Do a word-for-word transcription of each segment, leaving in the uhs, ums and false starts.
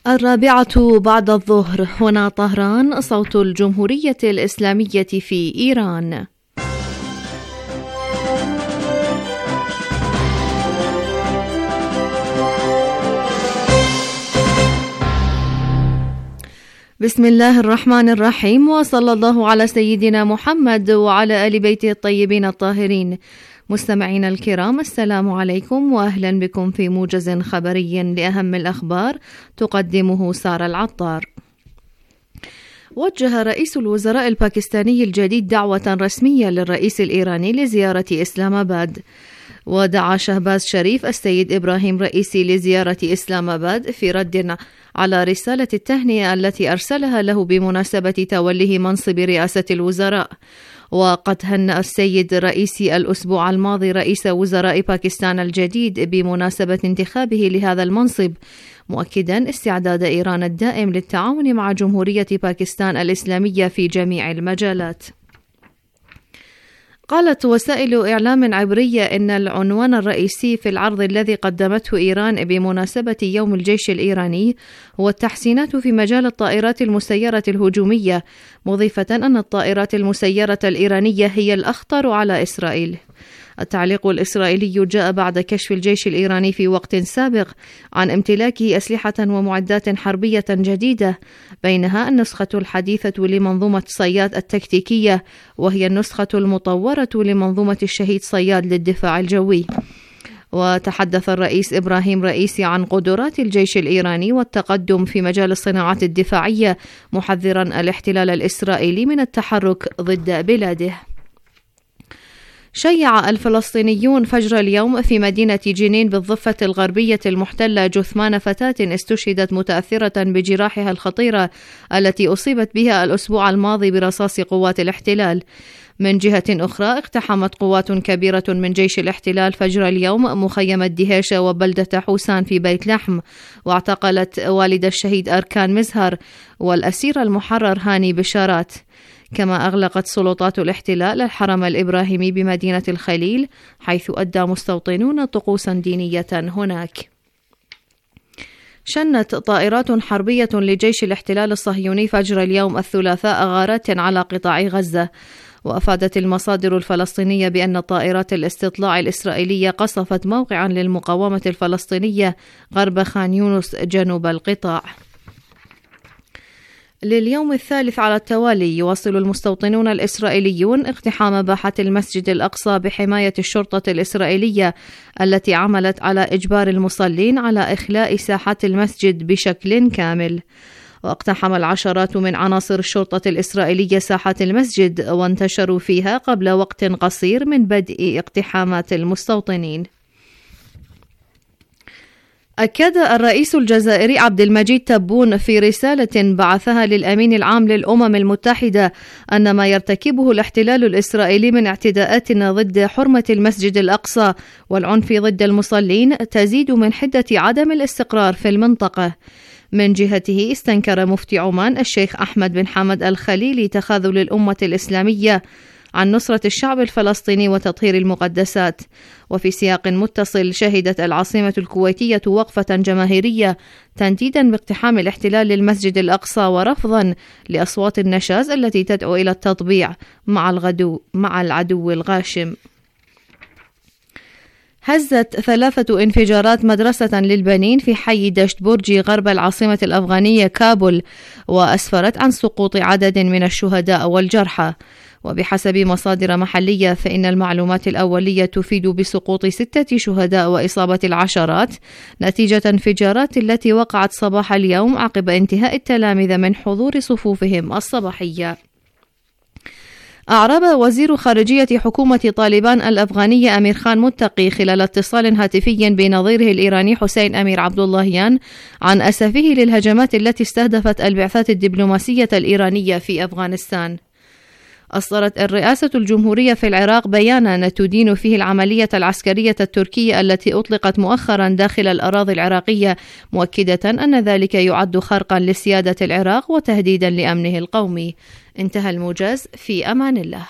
الرابعة بعد الظهر. هنا طهران، صوت الجمهورية الإسلامية في إيران. بسم الله الرحمن الرحيم، وصلى الله على سيدنا محمد وعلى آل بيته الطيبين الطاهرين. مستمعينا الكرام، السلام عليكم وأهلا بكم في موجز خبري لأهم الأخبار تقدمه سارة العطار. وجه رئيس الوزراء الباكستاني الجديد دعوة رسمية للرئيس الإيراني لزيارة إسلام آباد. ودعا شهباز شريف السيد إبراهيم رئيسي لزيارة إسلام آباد في رد على رسالة التهنئة التي أرسلها له بمناسبة توليه منصب رئاسة الوزراء. وقد هنأ السيد رئيسي الأسبوع الماضي رئيس وزراء باكستان الجديد بمناسبة انتخابه لهذا المنصب، مؤكدا استعداد إيران الدائم للتعاون مع جمهورية باكستان الإسلامية في جميع المجالات. قالت وسائل إعلام عبرية إن العنوان الرئيسي في العرض الذي قدمته إيران بمناسبة يوم الجيش الإيراني هو التحسينات في مجال الطائرات المسيرة الهجومية، مضيفة أن الطائرات المسيرة الإيرانية هي الأخطر على إسرائيل. التعليق الإسرائيلي جاء بعد كشف الجيش الإيراني في وقت سابق عن امتلاكه أسلحة ومعدات حربية جديدة، بينها النسخة الحديثة لمنظومة صياد التكتيكية، وهي النسخة المطورة لمنظومة الشهيد صياد للدفاع الجوي. وتحدث الرئيس إبراهيم رئيسي عن قدرات الجيش الإيراني والتقدم في مجال الصناعات الدفاعية، محذرا الاحتلال الإسرائيلي من التحرك ضد بلاده. شيع الفلسطينيون فجر اليوم في مدينة جنين بالضفة الغربية المحتلة جثمان فتاة استشهدت متأثرة بجراحها الخطيرة التي أصيبت بها الأسبوع الماضي برصاص قوات الاحتلال. من جهة أخرى، اقتحمت قوات كبيرة من جيش الاحتلال فجر اليوم مخيم الدهيشة وبلدة حوسان في بيت لحم، واعتقلت والد الشهيد أركان مزهر والأسير المحرر هاني بشارات. كما أغلقت سلطات الاحتلال الحرم الإبراهيمي بمدينة الخليل، حيث أدى مستوطنون طقوسا دينية هناك. شنت طائرات حربية لجيش الاحتلال الصهيوني فجر اليوم الثلاثاء غارات على قطاع غزة. وأفادت المصادر الفلسطينية بأن طائرات الاستطلاع الإسرائيلية قصفت موقعا للمقاومة الفلسطينية غرب خان يونس جنوب القطاع. لليوم الثالث على التوالي يواصل المستوطنون الإسرائيليون اقتحام باحة المسجد الأقصى بحماية الشرطة الإسرائيلية التي عملت على إجبار المصلين على إخلاء ساحات المسجد بشكل كامل. واقتحم العشرات من عناصر الشرطة الإسرائيلية ساحات المسجد وانتشروا فيها قبل وقت قصير من بدء اقتحامات المستوطنين. أكد الرئيس الجزائري عبد المجيد تبون في رسالة بعثها للأمين العام للأمم المتحدة أن ما يرتكبه الاحتلال الإسرائيلي من اعتداءات ضد حرمة المسجد الأقصى والعنف ضد المصلين تزيد من حدة عدم الاستقرار في المنطقة. من جهته، استنكر مفتي عمان الشيخ أحمد بن حمد الخليلي تخاذل الأمة الإسلامية عن نصرة الشعب الفلسطيني وتطهير المقدسات. وفي سياق متصل، شهدت العاصمة الكويتية وقفة جماهيرية تنديدا باقتحام الاحتلال للمسجد الأقصى ورفضا لأصوات النشاز التي تدعو إلى التطبيع مع الغدو مع العدو الغاشم. هزت ثلاثة انفجارات مدرسة للبنين في حي دشت برجي غرب العاصمة الأفغانية كابول، وأسفرت عن سقوط عدد من الشهداء والجرحى. وبحسب مصادر محلية، فإن المعلومات الأولية تفيد بسقوط ستة شهداء وإصابة العشرات نتيجة انفجارات التي وقعت صباح اليوم عقب انتهاء التلاميذ من حضور صفوفهم الصباحية. أعرب وزير خارجية حكومة طالبان الأفغانية أمير خان متقي خلال اتصال هاتفي بنظيره الإيراني حسين أمير عبد اللهيان عن أسفه للهجمات التي استهدفت البعثات الدبلوماسية الإيرانية في أفغانستان. أصدرت الرئاسة الجمهورية في العراق بيانا تدين فيه العملية العسكرية التركية التي أطلقت مؤخرا داخل الأراضي العراقية، مؤكدة أن ذلك يعد خرقا لسيادة العراق وتهديدا لأمنه القومي. انتهى الموجز، في أمان الله.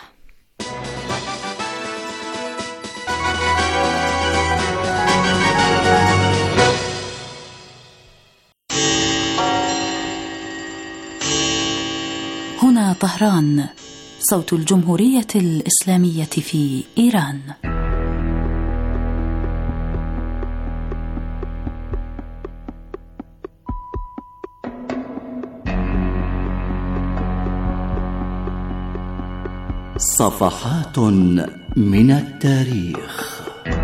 هنا طهران، صوت الجمهورية الإسلامية في إيران. صفحات من التاريخ.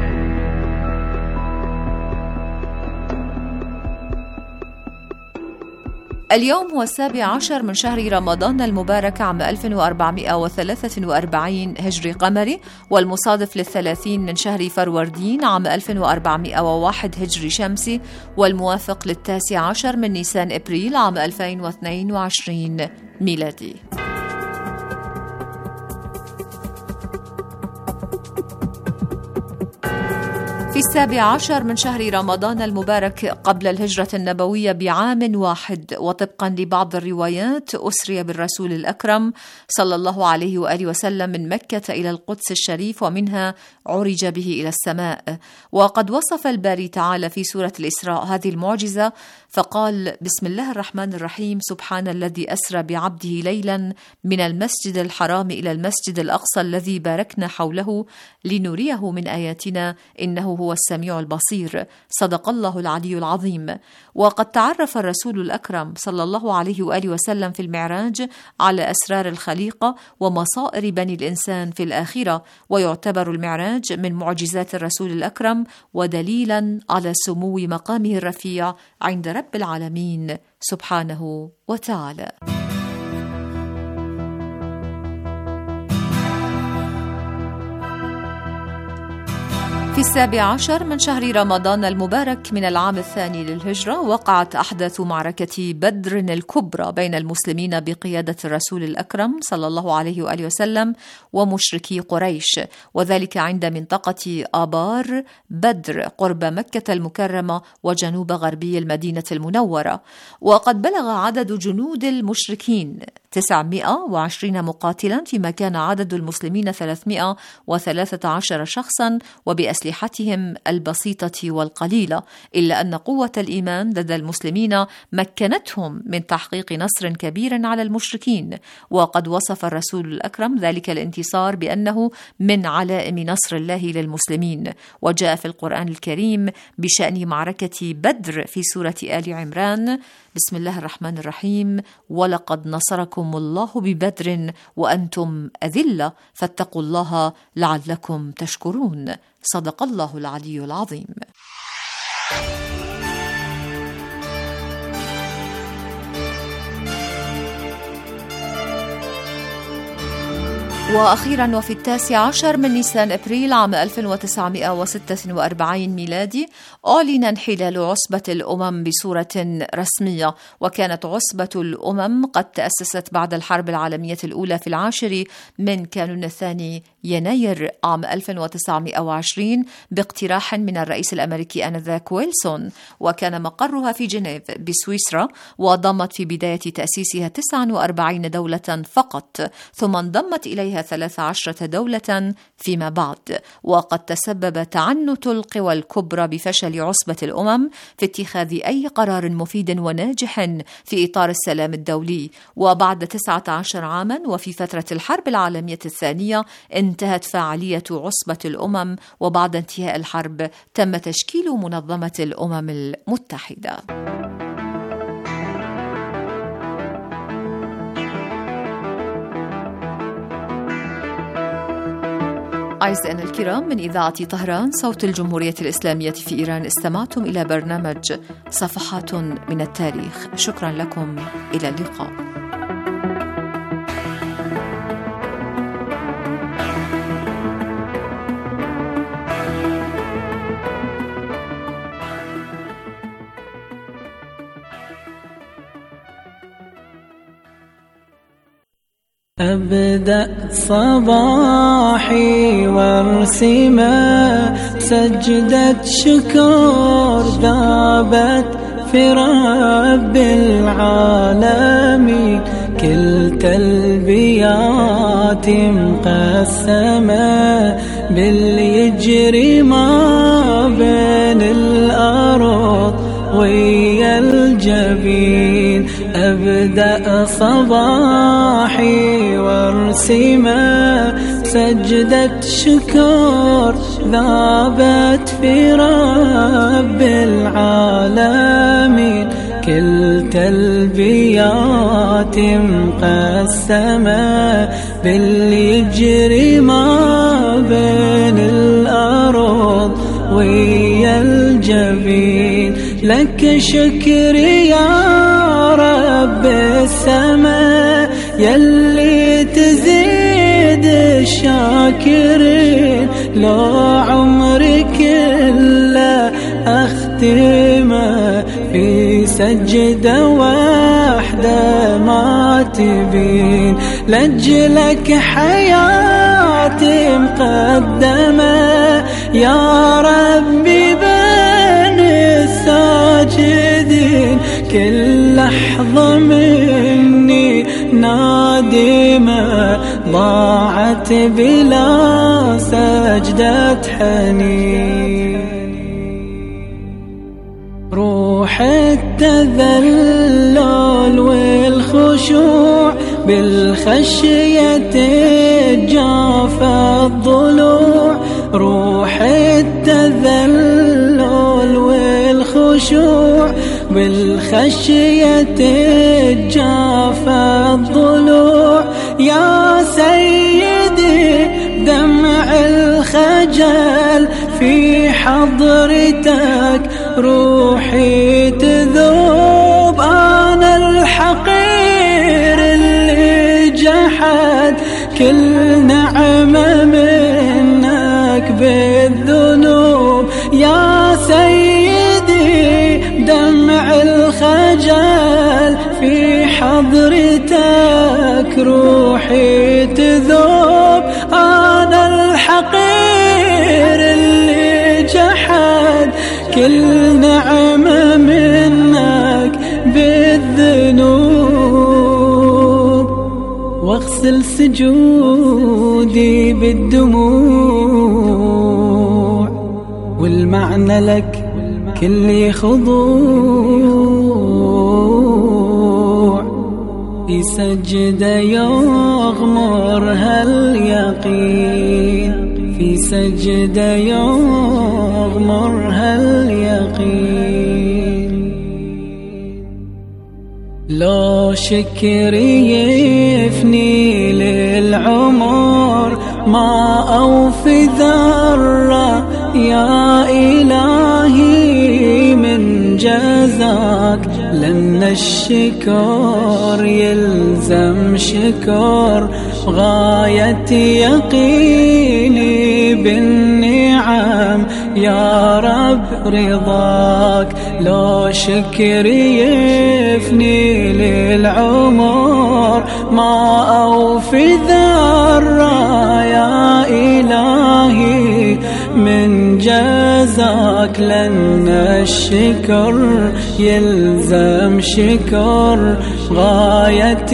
اليوم هو السابع عشر من شهر رمضان المبارك عام ألف وأربعمائة وثلاثة وأربعين هجري قمري، والمصادف للثلاثين من شهر فروردين عام ألف وأربعمائة وواحد هجري شمسي، والموافق للتاسع عشر من نيسان إبريل عام ألفين واثنين وعشرين ميلادي. في السابع عشر من شهر رمضان المبارك قبل الهجرة النبوية بعام واحد، وطبقا لبعض الروايات، أسري بالرسول الأكرم صلى الله عليه وآله وسلم من مكة إلى القدس الشريف، ومنها عرج به إلى السماء. وقد وصف الباري تعالى في سورة الإسراء هذه المعجزة فقال: بسم الله الرحمن الرحيم، سبحان الذي أسرى بعبده ليلا من المسجد الحرام إلى المسجد الأقصى الذي باركنا حوله لنريه من آياتنا إنه هو السميع البصير. صدق الله العلي العظيم. وقد تعرف الرسول الأكرم صلى الله عليه وآله وسلم في المعراج على أسرار الخليقة ومصائر بني الإنسان في الآخرة، ويعتبر المعراج من معجزات الرسول الأكرم ودليلا على سمو مقامه الرفيع عند رب العالمين سبحانه وتعالى. في السابع عشر من شهر رمضان المبارك من العام الثاني للهجرة وقعت أحداث معركة بدر الكبرى بين المسلمين بقيادة الرسول الأكرم صلى الله عليه وآله وسلم ومشركي قريش، وذلك عند منطقة آبار بدر قرب مكة المكرمة وجنوب غربي المدينة المنورة. وقد بلغ عدد جنود المشركين تسعمائة وعشرين مقاتلا، فيما كان عدد المسلمين ثلاثمائة وثلاثة عشر شخصا وبأسلحتهم البسيطة والقليلة، إلا أن قوة الإيمان لدى المسلمين مكنتهم من تحقيق نصر كبير على المشركين. وقد وصف الرسول الأكرم ذلك الانتصار بأنه من علائم نصر الله للمسلمين. وجاء في القرآن الكريم بشأن معركة بدر في سورة آل عمران: بسم الله الرحمن الرحيم، ولقد نصركم الله ببدر وأنتم أذلة فاتقوا الله لعلكم تشكرون. صدق الله العلي العظيم. وأخيرا وفي التاسع عشر من نيسان أبريل عام ألف وتسعمائة وستة وأربعين ميلادي أعلن انحلال عصبة الأمم بصورة رسمية. وكانت عصبة الأمم قد تأسست بعد الحرب العالمية الأولى في العاشر من كانون الثاني يناير عام ألف وتسعمائة وعشرين باقتراح من الرئيس الأمريكي آنذاك ويلسون، وكان مقرها في جنيف بسويسرا، وضمت في بداية تأسيسها تسعة وأربعين دولة فقط، ثم انضمت إليها ثلاث عشرة دولة فيما بعد. وقد تسبب تعنت القوى الكبرى بفشل عصبة الأمم في اتخاذ أي قرار مفيد وناجح في إطار السلام الدولي. وبعد تسعة عشر عاما وفي فترة الحرب العالمية الثانية انتهت فعالية عصبة الأمم، وبعد انتهاء الحرب تم تشكيل منظمة الأمم المتحدة. أعزائنا الكرام، من إذاعة طهران صوت الجمهورية الإسلامية في إيران استمعتم إلى برنامج صفحات من التاريخ. شكرا لكم، إلى اللقاء. أبدأ صباحي وارسمه سجدة شكر ذابت في رب العالمين، كل تلبيات مقسمة باللي يجري ما بين الأرض ويا الجبين. أبدأ صباحي وارسمه سجدة شكر ذابت في رب العالمين. كل تلبيات مقسمة باللي يجري ما بين الأرض ويا الجبين. لك شكري يا رب السماء يلي تزيد الشاكرين. لو عمري كله أختمه في سجدة واحدة ما تبين. لأجلك حياتي مقدمة يا ربي بين الساجدين. كل لحظة مني نادمة ضاعت بلا سجدة حنين. روح التذلل والخشوع بالخشية تجاف الضلوع. روح التذلل والخشوع بالخشية تجاف الضلوع. يا سيدي دمع الخجل في حضرتك روحي تذوب. أنا الحقير اللي جحد كل نعمة منك بالذنوب. يا سيدي دمع الخجل في حضرتك روحي تذوب. أنا الحقير اللي جحد كل نعمة منك بالذنوب. واغسل سجودي بالدموع والمعنى لك كل خضوع. في سجدة يغمرها اليقين. في سجدة يغمرها اليقين. لو شكري يفني للعمر ما أوفي ذرة يا إلهي من جزاك. لأن الشكر يلزم شكر غاية يقيني بالنعم يا رب رضاك. لو شكري يفني للعمر ما أوفي ذرة يا إلهي من جزاك. لأن الشكر يلزم شكر غاية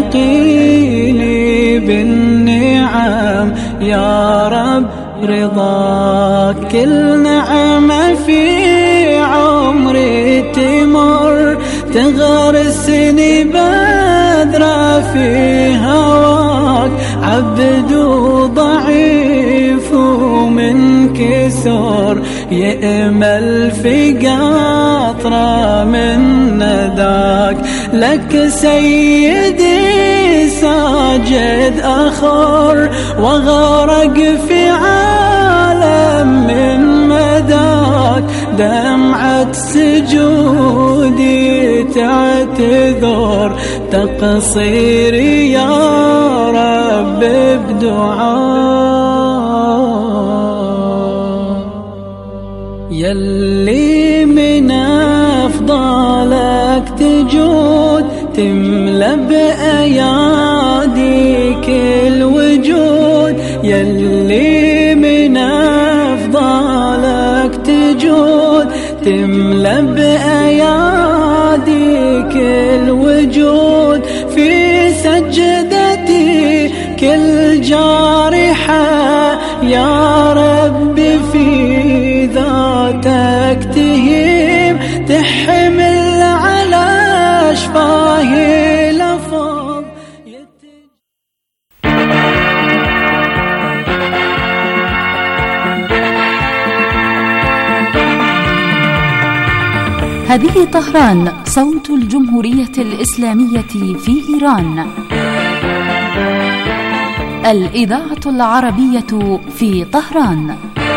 يقيني بالنعم يا رب رضاك. كل نعمة في عمري تمر تغرسني بذرة في هواك. عبد ضعيف ومن كسر يأمل في قطرة من نداك. لك سيدي ساجد أخر وغرق في عالم من مداك. دمعة سجودي تعتذر تقصيري يا رب بدعاء. يلي من أفضالك تجود تملى بأياديك الوجود. يلي من أفضالك تجود تملى بأياديك الوجود. في سجدتي كل جارحة يا رب في ذاتك تهيم. تحمل على شفاه هذه طهران، صوت الجمهورية الإسلامية في إيران. الإذاعة العربية في طهران.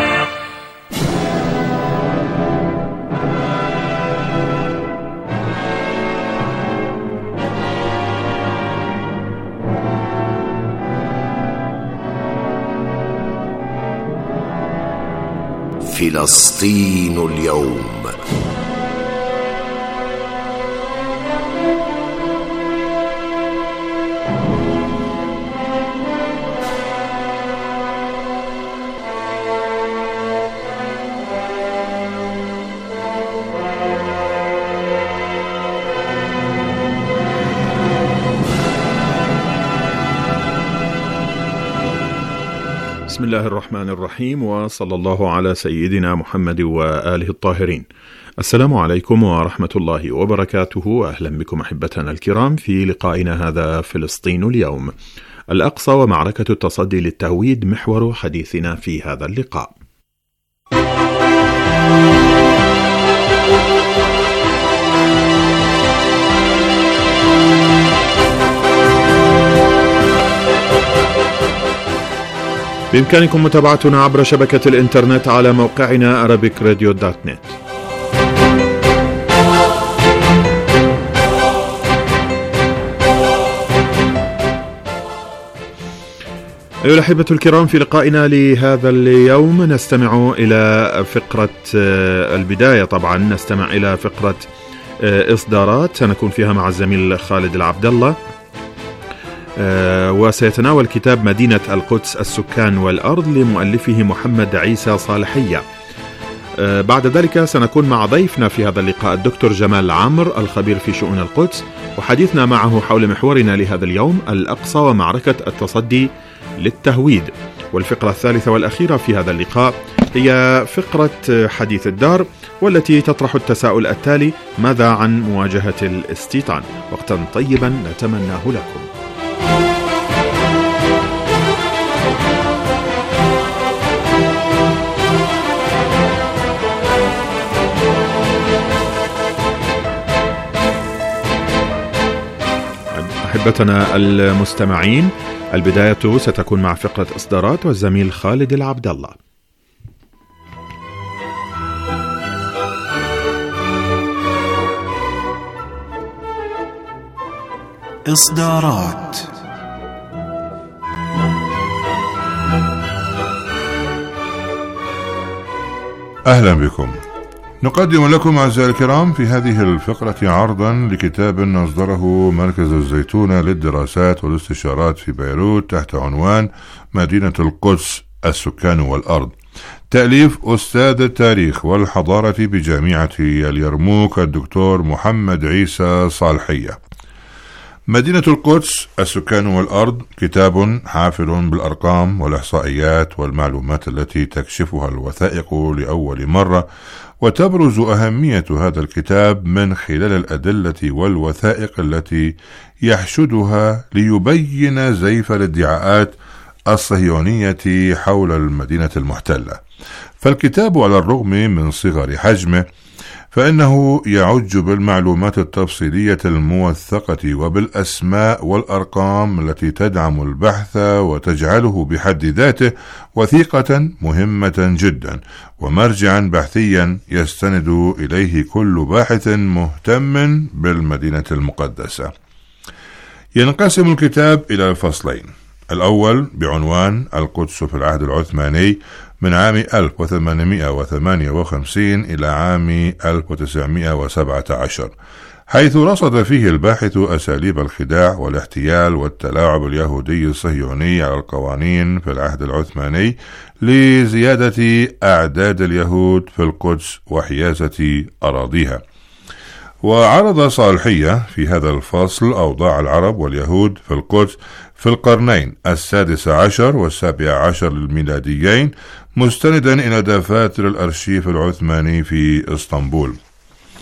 فلسطين اليوم. بسم الله الرحمن الرحيم، وصلى الله على سيدنا محمد وآله الطاهرين. السلام عليكم ورحمة الله وبركاته. أهلا بكم أحبتنا الكرام في لقائنا هذا فلسطين اليوم. الأقصى ومعركة التصدي للتهويد محور حديثنا في هذا اللقاء. بإمكانكم متابعتنا عبر شبكة الإنترنت على موقعنا arabic radio dot net. أيها الأحبة الكرام، في لقائنا لهذا اليوم نستمع إلى فقرة البداية. طبعا نستمع إلى فقرة إصدارات سنكون فيها مع الزميل خالد العبد الله، وسيتناول كتاب مدينة القدس السكان والأرض لمؤلفه محمد عيسى صالحية. بعد ذلك سنكون مع ضيفنا في هذا اللقاء الدكتور جمال عامر الخبير في شؤون القدس، وحديثنا معه حول محورنا لهذا اليوم الأقصى ومعركة التصدي للتهويد. والفقرة الثالثة والأخيرة في هذا اللقاء هي فقرة حديث الدار، والتي تطرح التساؤل التالي: ماذا عن مواجهة الاستيطان؟ وقتا طيبا نتمناه لكم. أحبتنا المستمعين، البداية ستكون مع فقرة إصدارات والزميل خالد العبد الله. إصدارات. أهلا بكم. نقدم لكم أعزائي الكرام في هذه الفقرة عرضا لكتاب أصدره مركز الزيتونة للدراسات والاستشارات في بيروت تحت عنوان مدينة القدس السكان والأرض، تأليف أستاذ التاريخ والحضارة بجامعة اليرموك الدكتور محمد عيسى صالحية. مدينة القدس السكان والأرض كتاب حافل بالأرقام والإحصائيات والمعلومات التي تكشفها الوثائق لأول مرة، وتبرز أهمية هذا الكتاب من خلال الأدلة والوثائق التي يحشدها ليبين زيف الادعاءات الصهيونية حول المدينة المحتلة. فالكتاب على الرغم من صغر حجمه فإنه يعج بالمعلومات التفصيلية الموثقة وبالأسماء والأرقام التي تدعم البحث وتجعله بحد ذاته وثيقة مهمة جدا ومرجعا بحثيا يستند إليه كل باحث مهتم بالمدينة المقدسة. ينقسم الكتاب إلى فصلين: الأول بعنوان القدس في العهد العثماني من عام ألف وثمانمائة وثمانية وخمسين إلى عام ألف وتسعمائة وسبعة عشر، حيث رصد فيه الباحث أساليب الخداع والاحتيال والتلاعب اليهودي الصهيوني على القوانين في العهد العثماني لزيادة أعداد اليهود في القدس وحيازة أراضيها. وعرض صالحية في هذا الفصل أوضاع العرب واليهود في القدس في القرنين السادس عشر والسابع عشر للميلاديين، مستندا إلى دفاتر الأرشيف العثماني في إسطنبول.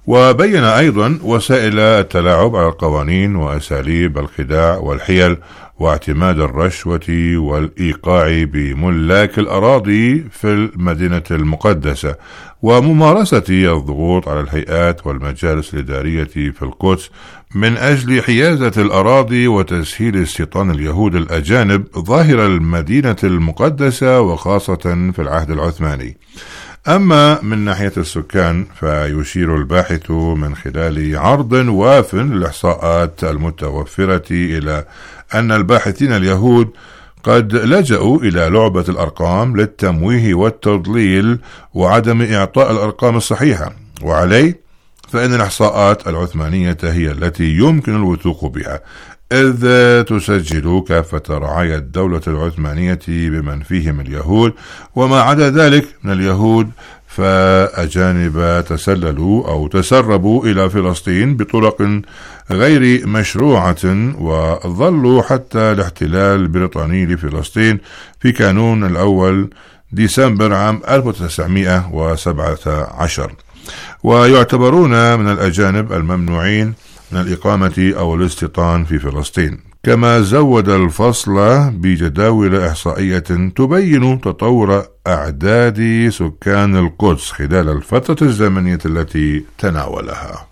وبين أيضا وسائل التلاعب على القوانين وأساليب الخداع والحيل واعتماد الرشوة والإيقاع بملاك الأراضي في المدينة المقدسة وممارسة الضغوط على الهيئات والمجالس الإدارية في القدس من أجل حيازة الأراضي وتسهيل استيطان اليهود الأجانب ظاهر المدينة المقدسة وخاصة في العهد العثماني. أما من ناحية السكان فيشير الباحث من خلال عرض واف للإحصاءات المتوفرة إلى أن الباحثين اليهود قد لجأوا إلى لعبة الأرقام للتمويه والتضليل وعدم إعطاء الأرقام الصحيحة، وعليه فإن الإحصاءات العثمانية هي التي يمكن الوثوق بها، إذ تسجل كافة رعايا الدولة العثمانية بمن فيهم اليهود، وما عدا ذلك من اليهود فأجانب تسللوا أو تسربوا إلى فلسطين بطرق غير مشروعة وظلوا حتى الاحتلال البريطاني لفلسطين في كانون الأول ديسمبر عام ألف وتسعمائة وسبعة عشر، ويعتبرون من الأجانب الممنوعين من الإقامة أو الاستيطان في فلسطين. كما زود الفصل بجداول إحصائية تبين تطور أعداد سكان القدس خلال الفترة الزمنية التي تناولها.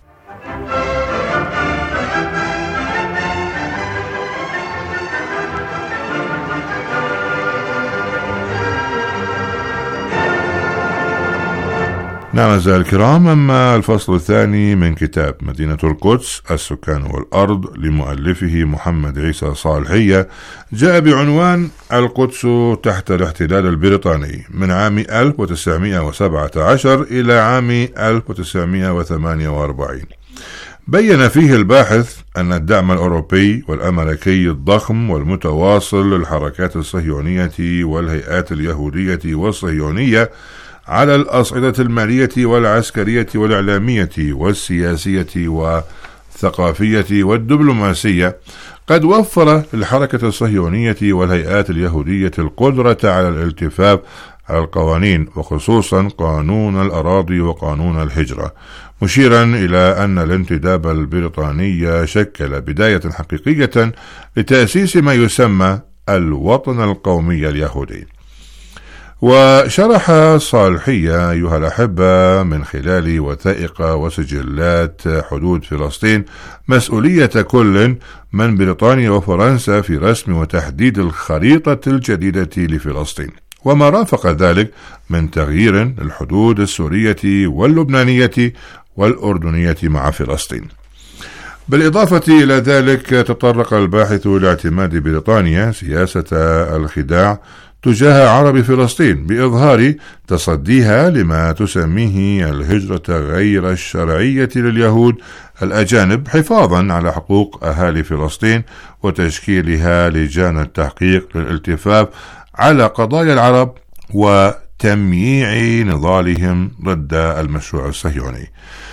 نعم أعزائي الكرام، أما الفصل الثاني من كتاب مدينة القدس السكان والأرض لمؤلفه محمد عيسى صالحية جاء بعنوان القدس تحت الاحتلال البريطاني من عام ألف وتسعمائة وسبعة عشر إلى عام ألف وتسعمائة وثمانية وأربعين. بين فيه الباحث أن الدعم الأوروبي والأمريكي الضخم والمتواصل للحركات الصهيونية والهيئات اليهودية والصهيونية على الأصعدة المالية والعسكرية والإعلامية والسياسية والثقافية والدبلوماسية قد وفر للحركة الصهيونية والهيئات اليهودية القدرة على الالتفاف على القوانين وخصوصا قانون الأراضي وقانون الهجرة، مشيرا إلى أن الانتداب البريطاني شكل بداية حقيقية لتأسيس ما يسمى الوطن القومي اليهودي. وشرح صالحية أيها الأحبة من خلال وثائق وسجلات حدود فلسطين مسؤولية كل من بريطانيا وفرنسا في رسم وتحديد الخريطة الجديدة لفلسطين، وما رافق ذلك من تغيير الحدود السورية واللبنانية والأردنية مع فلسطين. بالإضافة إلى ذلك تطرق الباحث لاعتماد بريطانيا سياسة الخداع تجاه عرب فلسطين بإظهار تصديها لما تسميه الهجرة غير الشرعية لليهود الأجانب حفاظا على حقوق أهالي فلسطين وتشكيلها لجان التحقيق للالتفاف على قضايا العرب وتمييع نضالهم ضد المشروع الصهيوني.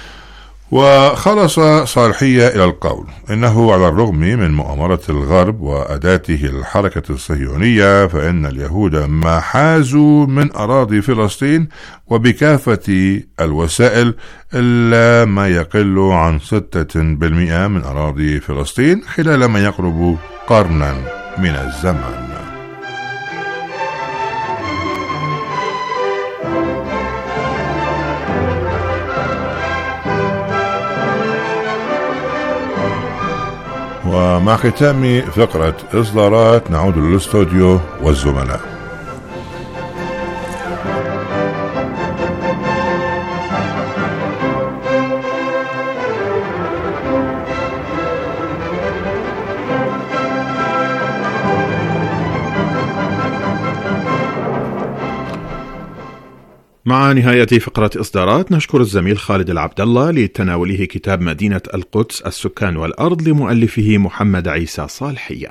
وخلص صالحية إلى القول إنه على الرغم من مؤامرة الغرب وأداته الحركة الصهيونية فإن اليهود ما حازوا من أراضي فلسطين وبكافة الوسائل إلا ما يقل عن ستة بالمئة من أراضي فلسطين خلال ما يقرب قرنا من الزمن. ومع ختام فقرة إصدارات نعود للاستوديو والزملاء. مع نهاية فقرة إصدارات نشكر الزميل خالد العبد الله لتناوله كتاب مدينة القدس السكان والأرض لمؤلفه محمد عيسى صالحية.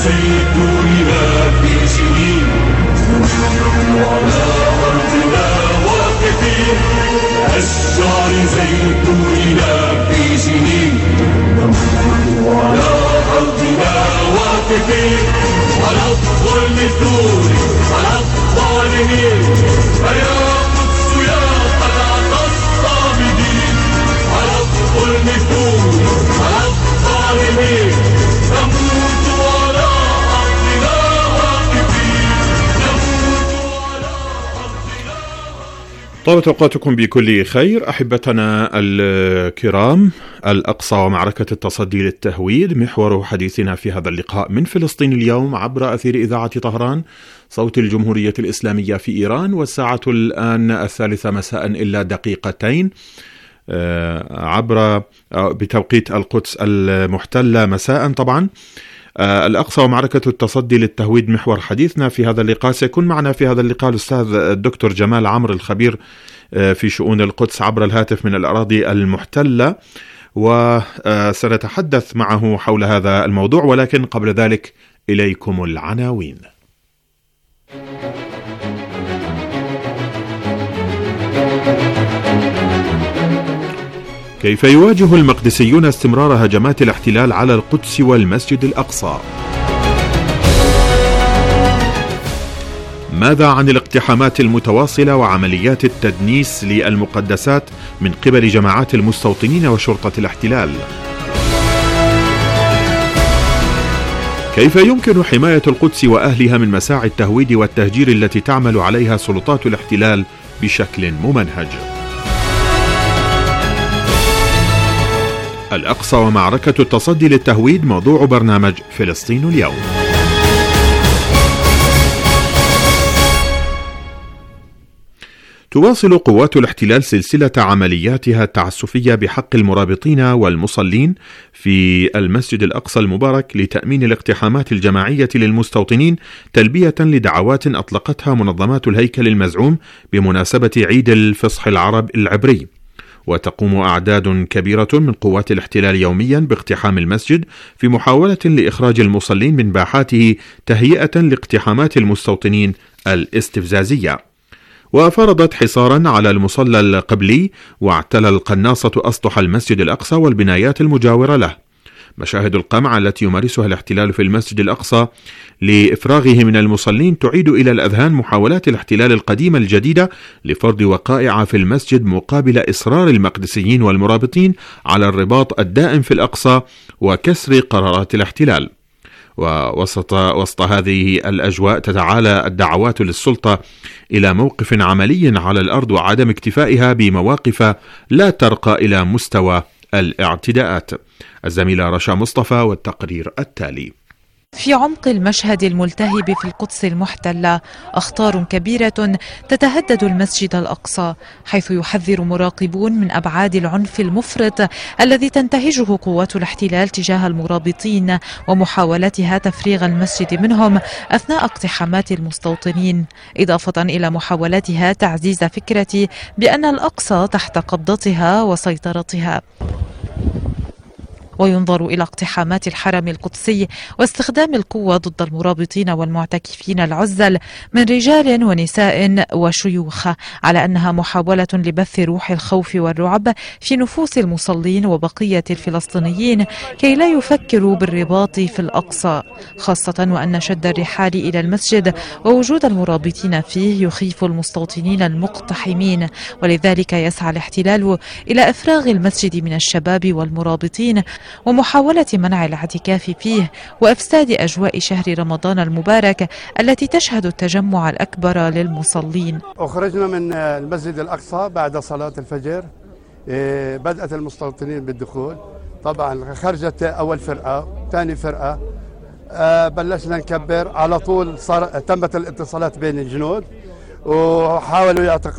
زيتوننا في سنين وعلى أرضنا واقفين أشجار زيتوننا في سنين وعلى أرضنا واقفين على الظلم الدوري على الظالمين فيا قدس يا قلعة الصامدين على الظلم الدوري على الظالمين نموت على أرضنا واقفين نموت على أرضنا. طابت أوقاتكم بكل خير أحبتنا الكرام. الأقصى ومعركة التصدي للتهويد محور حديثنا في هذا اللقاء من فلسطين اليوم عبر أثير إذاعة طهران صوت الجمهورية الإسلامية في إيران، والساعة الآن الثالثة مساء إلا دقيقتين عبر بتوقيت القدس المحتلة مساء. طبعا الأقصى ومعركة التصدي للتهويد محور حديثنا في هذا اللقاء. سيكون معنا في هذا اللقاء الأستاذ الدكتور جمال عمرو الخبير في شؤون القدس عبر الهاتف من الأراضي المحتلة، وسنتحدث معه حول هذا الموضوع، ولكن قبل ذلك إليكم العناوين. كيف يواجه المقدسيون استمرار هجمات الاحتلال على القدس والمسجد الأقصى؟ ماذا عن الاقتحامات المتواصلة وعمليات التدنيس للمقدسات من قبل جماعات المستوطنين وشرطة الاحتلال؟ كيف يمكن حماية القدس وأهلها من مساعي التهويد والتهجير التي تعمل عليها سلطات الاحتلال بشكل ممنهج؟ الأقصى ومعركة التصدي للتهويد موضوع برنامج فلسطين اليوم. تواصل قوات الاحتلال سلسلة عملياتها التعسفية بحق المرابطين والمصلين في المسجد الأقصى المبارك لتأمين الاقتحامات الجماعية للمستوطنين تلبية لدعوات أطلقتها منظمات الهيكل المزعوم بمناسبة عيد الفصح العرب العبري. وتقوم أعداد كبيرة من قوات الاحتلال يوميا باقتحام المسجد في محاولة لإخراج المصلين من باحاته تهيئة لاقتحامات المستوطنين الاستفزازية. وفرضت حصارا على المصلى القبلي، واعتلى القناصة أسطح المسجد الأقصى والبنايات المجاورة له. مشاهد القمع التي يمارسها الاحتلال في المسجد الأقصى لإفراغه من المصلين تعيد إلى الأذهان محاولات الاحتلال القديمة الجديدة لفرض وقائع في المسجد مقابل إصرار المقدسيين والمرابطين على الرباط الدائم في الأقصى وكسر قرارات الاحتلال. ووسط وسط هذه الأجواء تتعالى الدعوات للسلطة إلى موقف عملي على الأرض وعدم اكتفائها بمواقف لا ترقى إلى مستوى الاعتداءات. الزميلة رشا مصطفى والتقرير التالي. في عمق المشهد الملتهب في القدس المحتلة أخطار كبيرة تتهدد المسجد الأقصى، حيث يحذر مراقبون من أبعاد العنف المفرط الذي تنتهجه قوات الاحتلال تجاه المرابطين ومحاولتها تفريغ المسجد منهم أثناء اقتحامات المستوطنين، إضافة إلى محاولتها تعزيز فكرة بأن الأقصى تحت قبضتها وسيطرتها. وينظر إلى اقتحامات الحرم القدسي واستخدام القوة ضد المرابطين والمعتكفين العزل من رجال ونساء وشيوخ على أنها محاولة لبث روح الخوف والرعب في نفوس المصلين وبقية الفلسطينيين كي لا يفكروا بالرباط في الأقصى، خاصة وأن شد الرحال إلى المسجد ووجود المرابطين فيه يخيف المستوطنين المقتحمين، ولذلك يسعى الاحتلال إلى إفراغ المسجد من الشباب والمرابطين ومحاولة منع الاعتكاف فيه وإفساد أجواء شهر رمضان المبارك التي تشهد التجمع الأكبر للمصلين. أخرجنا من المسجد الأقصى بعد صلاة الفجر، بدأت المستوطنين بالدخول. طبعا خرجت أول فرقة، ثاني فرقة، بلشنا نكبر على طول. صار تمت الاتصالات بين الجنود وحاولوا يعتقلوني.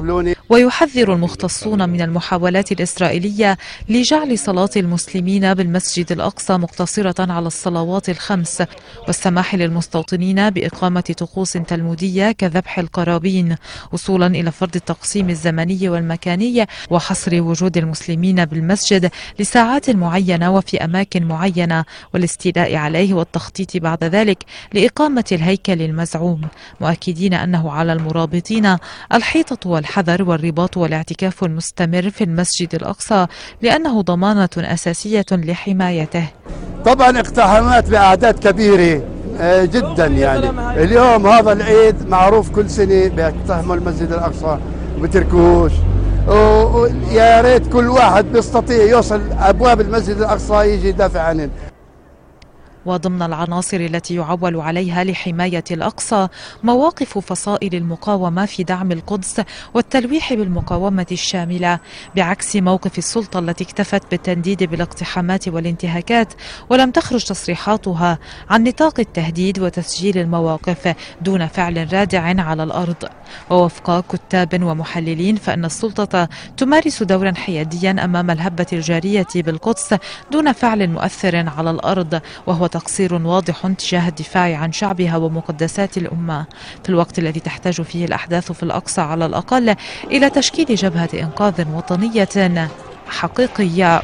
ويحذر المختصون من المحاولات الإسرائيلية لجعل صلاة المسلمين بالمسجد الأقصى مقتصرة على الصلوات الخمس، والسماح للمستوطنين بإقامة طقوس تلمودية كذبح القرابين، وصولا إلى فرض التقسيم الزمني والمكاني وحصر وجود المسلمين بالمسجد لساعات معينة وفي أماكن معينة، والاستيلاء عليه والتخطيط بعد ذلك لإقامة الهيكل المزعوم، مؤكدين أنه على المرابطين الحيطة والحذر والرباط والاعتكاف المستمر في المسجد الأقصى لأنه ضمانة أساسية لحمايته. طبعا اقتحامات بأعداد كبيرة جدا، يعني اليوم هذا العيد معروف كل سنة بيقتحموا المسجد الأقصى وبتركوش، ويا ريت كل واحد بيستطيع يوصل أبواب المسجد الأقصى يجي يدافع عنه. وضمن العناصر التي يعول عليها لحماية الأقصى مواقف فصائل المقاومة في دعم القدس والتلويح بالمقاومة الشاملة، بعكس موقف السلطة التي اكتفت بالتنديد بالاقتحامات والانتهاكات ولم تخرج تصريحاتها عن نطاق التهديد وتسجيل المواقف دون فعل رادع على الأرض. ووفق كتاب ومحللين فإن السلطة تمارس دورا حياديا أمام الهبة الجارية بالقدس دون فعل مؤثر على الأرض، وهو تقصير واضح تجاه الدفاع عن شعبها ومقدسات الأمة، في الوقت الذي تحتاج فيه الأحداث في الأقصى على الأقل إلى تشكيل جبهة إنقاذ وطنية حقيقية.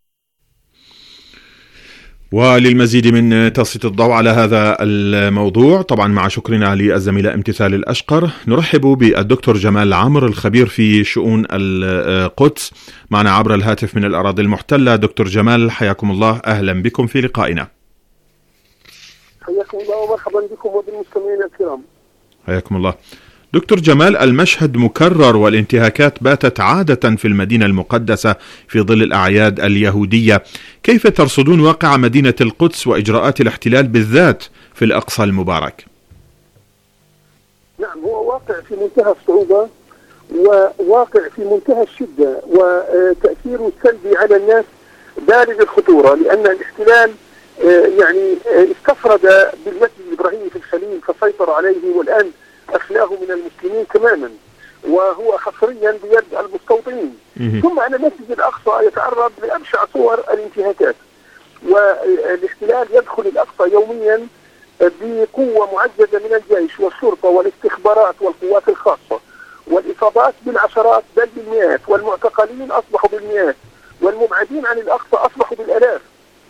وللمزيد من تسليط الضوء على هذا الموضوع، طبعا مع شكرنا للزميلة امتثال الأشقر، نرحب بالدكتور جمال عامر الخبير في شؤون القدس معنا عبر الهاتف من الأراضي المحتلة. دكتور جمال حياكم الله، أهلا بكم في لقائنا. حياكم الله ومرحبا بكم وبالمستمعين الكرام. حياكم الله. دكتور جمال، المشهد مكرر والانتهاكات باتت عادة في المدينة المقدسة في ظل الأعياد اليهودية، كيف ترصدون واقع مدينة القدس وإجراءات الاحتلال بالذات في الأقصى المبارك؟ نعم، هو واقع في منتهى الصعوبة وواقع في منتهى الشدة، وتأثيره السلبي على الناس بالغ الخطورة، لأن الاحتلال يعني استفرد بالمسجد الإبراهيمي في الخليل فسيطر عليه، والآن أخلاه من المسلمين تماما، وهو حصريا بيد المستوطنين. ثم أن المسجد الأقصى يتعرض لأبشع صور الانتهاكات، والاحتلال يدخل الأقصى يوميا بقوة معززة من الجيش والشرطة والاستخبارات والقوات الخاصة، والإصابات بالعشرات بل بالمئات، والمعتقلين أصبحوا بالمئات، والمبعدين عن الأقصى أصبحوا بالآلاف.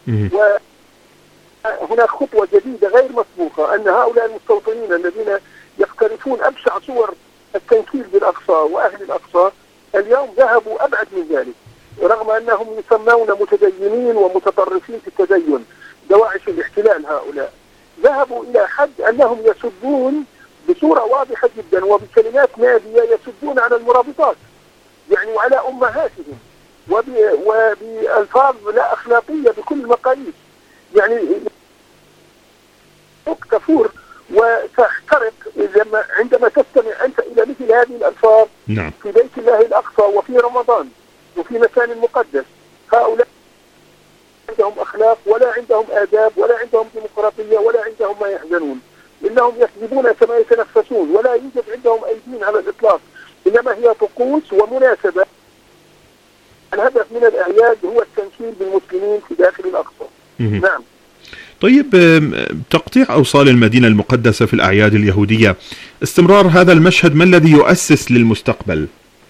وهناك خطوة جديدة غير مسبوقة، أن هؤلاء المستوطنين الذين يقترفون أبشع صور التنكيل بالأقصى وأهل الأقصى اليوم ذهبوا أبعد من ذلك، رغم أنهم يسمون متدينين ومتطرفين في التدين، دواعش الاحتلال هؤلاء ذهبوا إلى حد أنهم يسدون بصورة واضحة جدا وبكلمات نادية، يسدون على المرابطات يعني وعلى أمهاتهم وبألفاظ لا أخلاقية بكل المقاييس، يعني تفور وتحترق لما عندما تستمع أنت إلى مثل هذه الألفاظ. نعم. في بيت الله الأقصى وفي رمضان وفي مكان مقدس. هؤلاء عندهم أخلاق ولا عندهم آداب ولا عندهم ديمقراطية ولا عندهم ما يحزنون، إنهم يكذبون كما يتنفسون، ولا يوجد عندهم أيدين على الإطلاق، إنما هي طقوس ومناسبة. الهدف من الأعياد هو التنكيل بالمسلمين في داخل الأقصى. نعم. طيب، تقطيع أوصال المدينة المقدسة في الأعياد اليهودية، استمرار هذا المشهد ما الذي يؤسس للمستقبل؟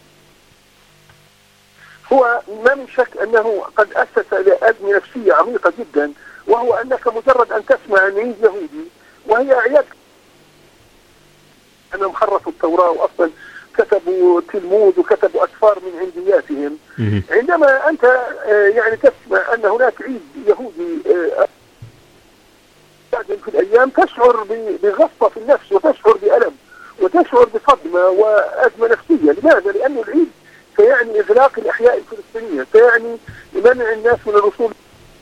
هو ما من شك أنه قد أسس إلى أزمة نفسية عميقة جدا، وهو أنك مجرد أن تسمع عن عيد يهودي وهي أعياد أنهم حرفوا التوراة وأصلا كتبوا تلمود وكتبوا أسفار من عندياتهم. عندما أنت يعني تسمع أن هناك عيد يهودي في الأيام تشعر بغصة في النفس وتشعر بألم وتشعر بصدمة وأزمة نفسية. لماذا؟ لأن العيد سيعني إغلاق الأحياء الفلسطينية، سيعني منع الناس من الوصول،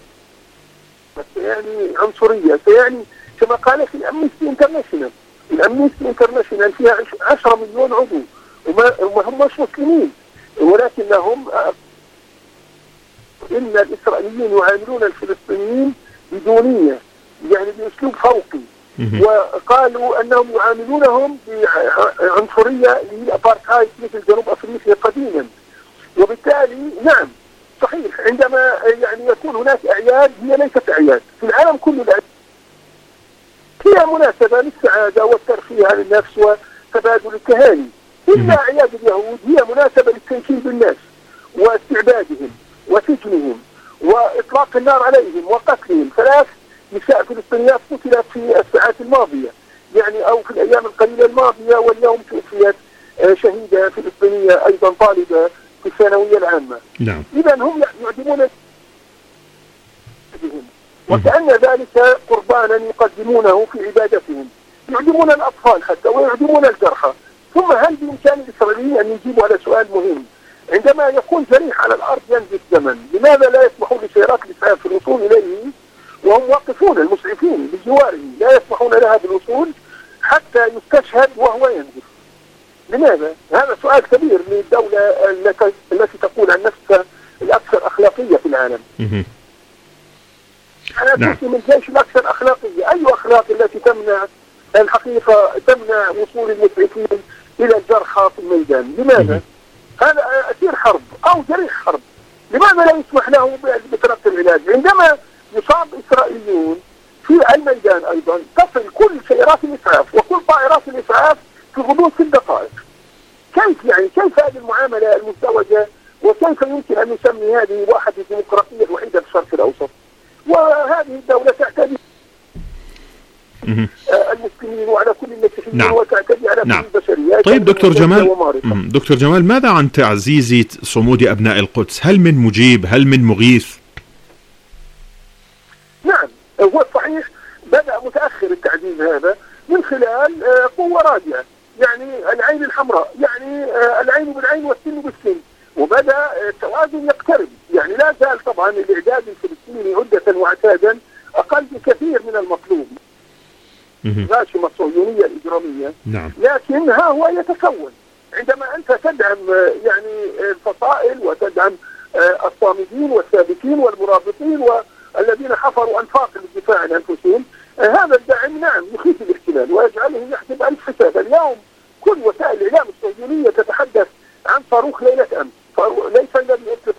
سيعني عنصرية، سيعني كما قالت الأمنستي انترناشونال. الأمنستي انترناشونال فيها عشرة مليون عضو وما هم مش مسلمين، ولكنهم إن الإسرائيليين يعاملون الفلسطينيين بدونية، يعني بأسلوب فوقي، وقالوا أنهم يعاملونهم بعنصرية للأبارتهايد مثل جنوب أفريقيا قديما. وبالتالي نعم صحيح عندما يعني يكون هناك أعياد هي ليست أعياد في العالم كله، الأعياد هي مناسبة للسعادة والترفيه عن النفس وتبادل التهاني. إلا أعياد اليهود هي مناسبة للتنكيل بالناس واستعبادهم وسجنهم وإطلاق النار عليهم وقتلهم. ثلاث نساء فلسطينيات قتلت في الساعات الماضية يعني أو في الأيام القليلة الماضية، واليوم توفيت شهيدة فلسطينية أيضا طالبة في الثانوية العامة. نعم. إذا هم يعدمون وكأن ذلك قربانا يقدمونه في عبادتهم، يعدمون الأطفال حتى ويعدمون الجرحى. ثم هل بإمكان الإسرائيليين أن يجيبوا على سؤال مهم؟ عندما يكون جريح على الأرض ينزف دما، لماذا لا يسمحون لسيارات الإسعاف في الوصول إليه وهم واقفون المسعفين بجواره لا يسمحون لها بالوصول حتى يستشهد وهو ينزف؟ لماذا؟ هذا سؤال كبير للدولة التي تقول عن نفسها الأكثر أخلاقية في العالم. أنا نعم. كنت من الجيش الأكثر أخلاقية. أي أخلاق التي تمنع الحقيقة تمنع وصول المسعفين إلى الجرحى في الميدان؟ لماذا؟ هذا أسير حرب أو جريح حرب، لماذا لا يسمح له بتلقي العلاج؟ عندما يصاب إسرائيليون في الميدان أيضا تصل كل سيارات الإسعاف وكل طائرات الإسعاف في غضون ست دقائق. كيف يعني كيف هذه المعاملة المزدوجة؟ وكيف يمكن أن نسمي هذه واحدة الديمقراطية الوحيدة في الشرق الأوسط؟ وهذه الدولة تعتدي المسلمين وعلى كل المسيحيين. نعم. وتعتدي على نعم. كل البشريات. طيب دكتور جمال دكتور جمال ماذا عن تعزيز صمود أبناء القدس؟ هل من مجيب؟ هل من مغيث؟ نعم هو صحيح بدأ متأخر التعزيز هذا من خلال قوة رادعة، يعني العين الحمراء، يعني العين بالعين والسن بالسن، وبدأ التوازن يقترب. يعني لا زال طبعا الإعداد الفلسطيني عدة وعتادا أقل بكثير من المطلوب الغاشمة الصهيونية الإجرامية. نعم. لكن ها هو يتكون عندما أنت تدعم يعني الفصائل وتدعم الصامدين والثابتين والمرابطين والذين حفروا أنفاق للدفاع عن أنفسهم. هذا الدعم نعم يخيف الاحتلال ويجعله يحسب ألف حساب. اليوم كل وسائل الإعلام الصهيونية تتحدث عن صاروخ ليلة أمس، ليس الذي أطلق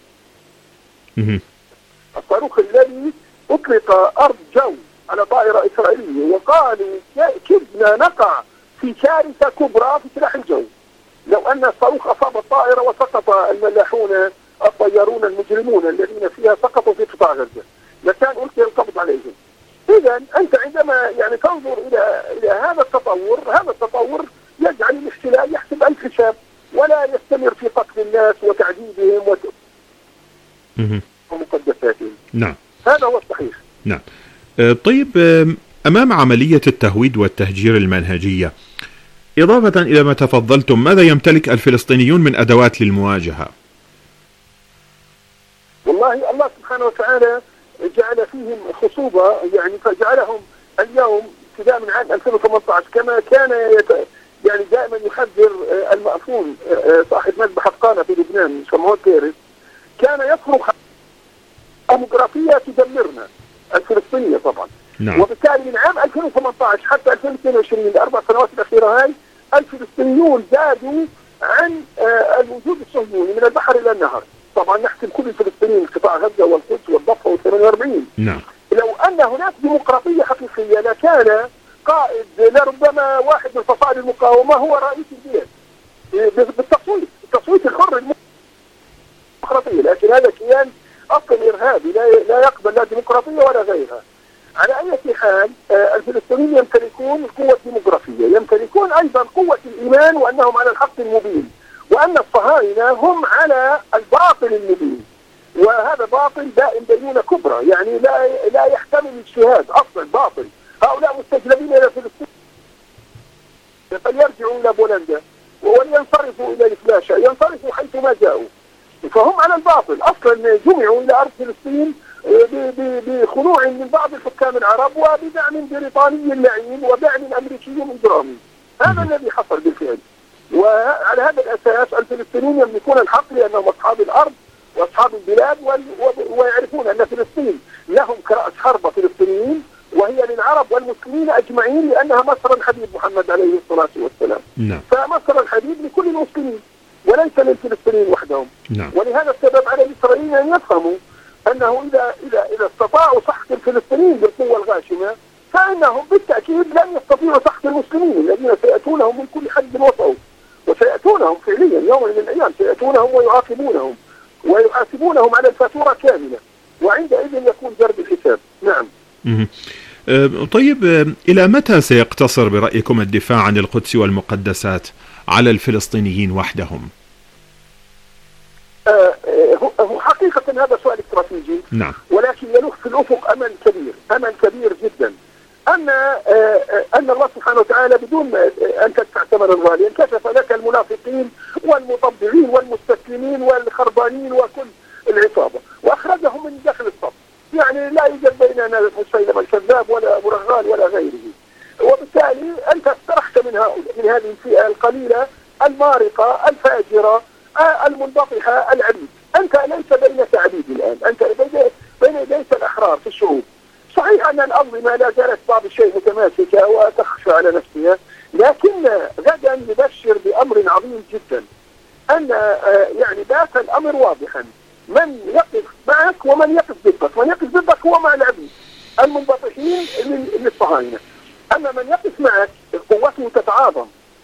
الصاروخ الذي أطلق أرض جو على طائرة إسرائيلية، وقالوا كدنا نقع في كارثة كبرى في سلاح الجو. لو أن الصاروخ أصاب الطائرة وسقط الملاحون الطيارون المجرمون الذين فيها سقطوا في قطاع غزة لكان ألقي القبض عليهم. إذا أنت عندما يعني تنظر إلى إلى هذا التطور، هذا التطور يجعل الاحتلال يحسب ألف حساب ولا يستمر في قتل الناس وتعذيبهم وت... ومقدساتهم. نعم. هذا هو الصحيح. نعم. طيب أمام عملية التهويد والتهجير المنهجية، إضافة إلى ما تفضلتم، ماذا يمتلك الفلسطينيون من أدوات للمواجهة؟ والله الله سبحانه وتعالى جعل فيهم خصوبة، يعني فجعلهم اليوم ابتداء من عام ألفين وثمانية عشر كما كان يت... يعني دائما يحذر المأفون صاحب مذبحة قانا في لبنان شمعون بيريز، كان يصرخ ديمقراطية تدمرنا الفلسطينية طبعا. نعم. وبالتالي من عام ألفين وثمانية عشر حتى ألفين واثنين وعشرين الأربع سنوات الأخيرة هاي الفلسطينيون زادوا عن الوجود الصهيوني من البحر إلى النهر. طبعا نحسب كل الفلسطينيين قطاع غزة والقدس والضفة والثمانية وأربعين. نعم. لو أن هناك ديمقراطية حقيقية لكان قائد لربما واحد من فصائل المقاومة هو رئيس البلاد بالتصويت، التصويت الحر الديمقراطية. لكن هذا كيان أصلا إرهابي لا لا يقبل لا ديمقراطية ولا غيرها. على أي حال الفلسطينيين يمتلكون القوة الديموغرافية، يمتلكون أيضا قوة الإيمان وأنهم على الحق المبين، وأن الصهاينة هم على الباطل المبين، وهذا باطل دائم دينونة كبرى، يعني لا لا يحتمل اجتهاد أصلا باطل. هؤلاء مستجلبين إلى فلسطين فليرجعوا إلى بولندا ولينصرفوا إلى الفلاشة، ينصرفوا حيث ما جاءوا، فهم على الباطل. أصلا جمعوا إلى أرض فلسطين بخضوع من بعض الحكام العرب وبدعم بريطاني لعين ودعم أمريكي إجرامي. هذا الذي حصل بالفعل، وعلى هذا الأساس الفلسطينيين يملكون الحق لأنهم أصحاب الأرض وأصحاب البلاد، ويعرفون أن فلسطين لهم كرأس حربة فلسطينيين وهي العرب والمسلمين أجمعين، لأنها مصر الحبيب محمد عليه الصلاة والسلام. نعم. فمصر الحبيب لكل المسلمين وليس للفلسطينيين وحدهم. نعم. ولهذا السبب على الإسرائيليين أن يفهموا أنه إذا إذا إذا استطاعوا سحق الفلسطينيين بالقوة الغاشمة فإنهم بالتأكيد لن يستطيعوا سحق المسلمين الذين سيأتونهم من كل حد وصوب، وسيأتونهم فعليا يوم من الأيام، سيأتونهم ويعاقبونهم ويحاسبونهم على الفاتورة كاملة، وعندئذ يكون جرب الحساب. نعم. مم. طيب، إلى متى سيقتصر برأيكم الدفاع عن القدس والمقدسات على الفلسطينيين وحدهم؟ هو حقيقة هذا سؤال استراتيجي. نعم. ولكن يلوح في الأفق أمل كبير، أمل كبير جدا أن أن الله سبحانه وتعالى بدون أن تدفع ثمنا غاليا كشف لك المنافقين والمطبعين والمستسلمين والخربانين وكل العصابة وأخرجهم من داخل الصف. يعني لا يوجد بيننا مسيلمة الكذاب ولا أبو رغال ولا غيره، وبالتالي أنت استرحت من هؤلاء، من هذه الفئة القليلة المارقة الفاجرة المنبطحة العبيد. أنت ليس بينك عبيد الآن، أنت بين يديك الأحرار في الشعوب. صحيح أن الأنظمة لا زالت بعض الشيء متماسكة وتخشى على نفسها، لكن غدا نبشر بأمر عظيم جدا، أن يعني بات الأمر واضحا، من يقف معك ومن يقف ضدك. من يقف ضدك هو مع العبيد المنبطحين للصهاينة، أما من يقف معك قوته تتعاظم،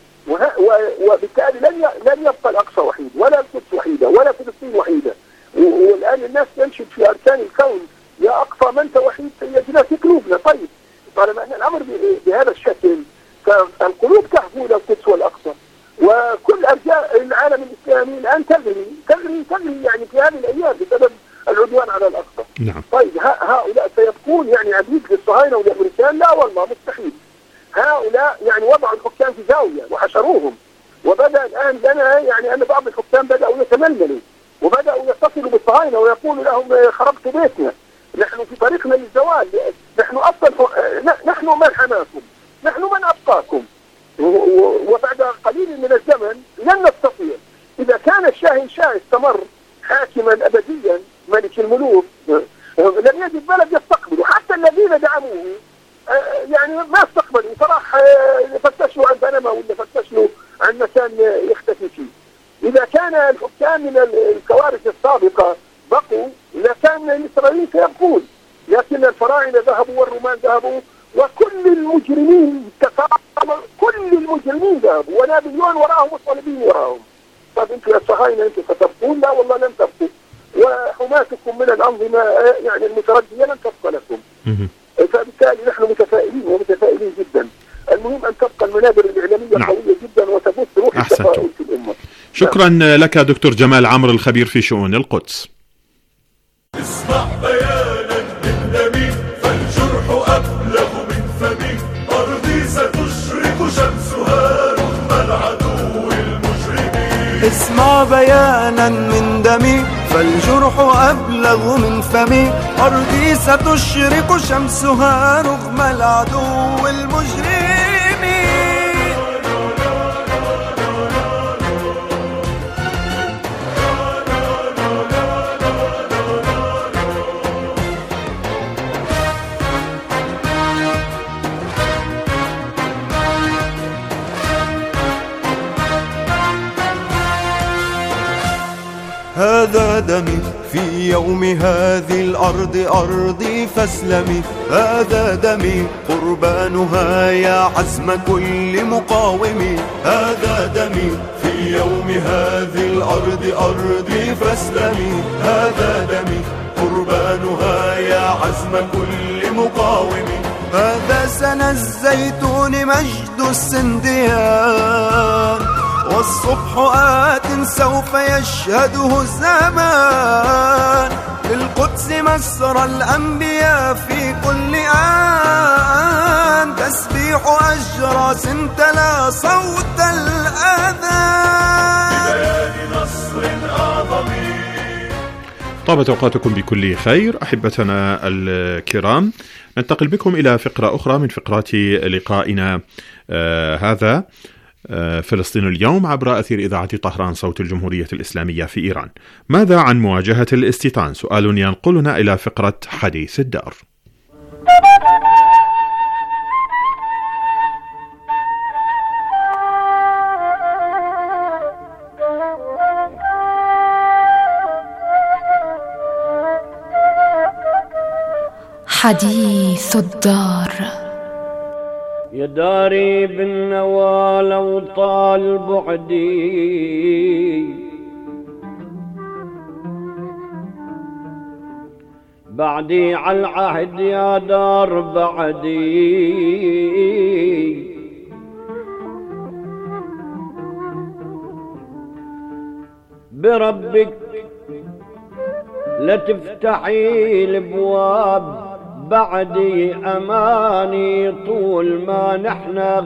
وبالتالي لن لن يبقى الأقصى وحيد ولا القدس وحيدة ولا فلسطين وحيدة. والآن الناس تنشد في أركان الكون يا أقصى ما أنت وحيد سيدنا في قلوبنا. طيب، طالما أن الأمر بهذا الشكل فالقلوب تهفو إلى القدس والأقصى، وكل أرجاء العالم الإسلامي الآن تغلي تغلي تغلي يعني في هذه الأيام بسبب العدوان على الأقصى. نعم. طيب، هؤلاء سيبقون يعني عبيد للصهاينة والأمريكان؟ لا والله، مستحيل. هؤلاء يعني وضعوا الحكام في زاوية وحشروهم، وبدأ الآن لنا يعني أن بعض الحكام بدأوا يتمللوا وبدأوا يتصلوا بالصهاينة ويقولوا لهم خربتوا بيتنا، نحن في طريقنا للزوال، نحن أصلا نحن من حماكم، نحن من أبقاكم. وبعد قليل من الزمن لن نستطيع، إذا كان الشاه شاه استمر حاكما أبديا ملك الملوك لم يجد بلد يستقبله، حتى الذين دعموه يعني ما استقبلوا، فراح فتشوا عن بنما ولا فتشوا عن مكان يختفي فيه. إذا كان الحكام من الكوارث السابقة بقوا لكان الإسرائيليين سيبقون، لكن الفراعنة ذهبوا والرومان ذهبوا وكل المجرمين تفاعلوا، كل المجرمين ذهبوا ونابليون وراهم والصليبيين وراهم. طيب انتم يا الصهاينة انتم ستبقون؟ لا والله لن تبقوا، وحماتكم من الأنظمة يعني المتردية لن تبقى لكم. فبالتالي نحن متفائلين ومتفائلين جدا. المهم أن تبقى المنابر الإعلامية نعم. قوية جدا وتبث روح التفاؤل في الأمة. شكرا نعم. لك دكتور جمال عمرو الخبير في شؤون القدس. اسمع بيانا من دمي فالجرح أبلغ من فمي، أرضي ستشرق شمسها رغم العدو المجرمين. اسمع بيانا من دمي فالجرح أبلغ من فمي، أرضي ستشرق شمسها رغم العدو المجرمين. هذا دمي في يوم هذه الأرض أرضي فاسلمي، هذا دمي قربانها يا عزم كل مقاوم، هذا دمي في يوم هذه الأرض أرضي فاسلمي، هذا دمي قربانها يا عزم كل مقاوم. هذا سنى الزيتون مجد السنديان، والصبح آت سوف يشهده الزمان، للقدس مسرى الأنبياء في كل آن، تسبيح أجراس تلا صوت الأذان ببيان نصر أعظم. طابت أوقاتكم بكل خير أحبتنا الكرام. ننتقل بكم إلى فقرة أخرى من فقرات لقائنا آه هذا فلسطين اليوم عبر أثير إذاعة طهران صوت الجمهورية الإسلامية في إيران. ماذا عن مواجهة الاستيطان؟ سؤال ينقلنا إلى فقرة حديث الدار. حديث الدار. يا داري بالنوى لو طال بعدي، بعدي على العهد يا دار بعدي، بربك لا تفتحي الابواب بعدي، اماني طول ما نحنا